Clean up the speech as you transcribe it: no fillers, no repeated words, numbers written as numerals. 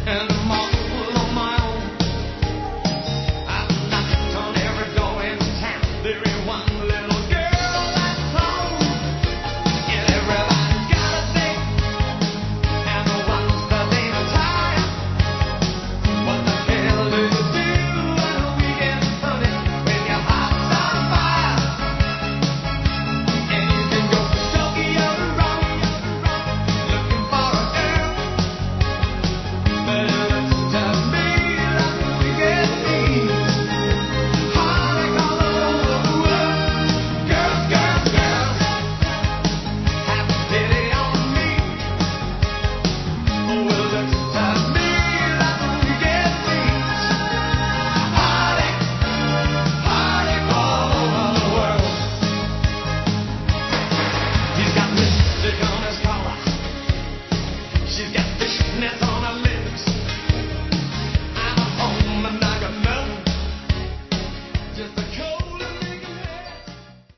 and I'm all on my own. I've knocked on every door in town. There ain't one little girl that's home. And everybody's got a date, and the ones that ain't tired. What the hell do you do when the weekend's coming? When your heart's on fire, and you can go Tokyo to Rome, looking for a girl. But it looks to me like the weekend means heartache all over the world. Girls, girls, girls, have pity on me. Oh, it looks to me like the weekend means heartache, heartache all over the world. He's got lipstick on his collar. She's got fishnets on her lips.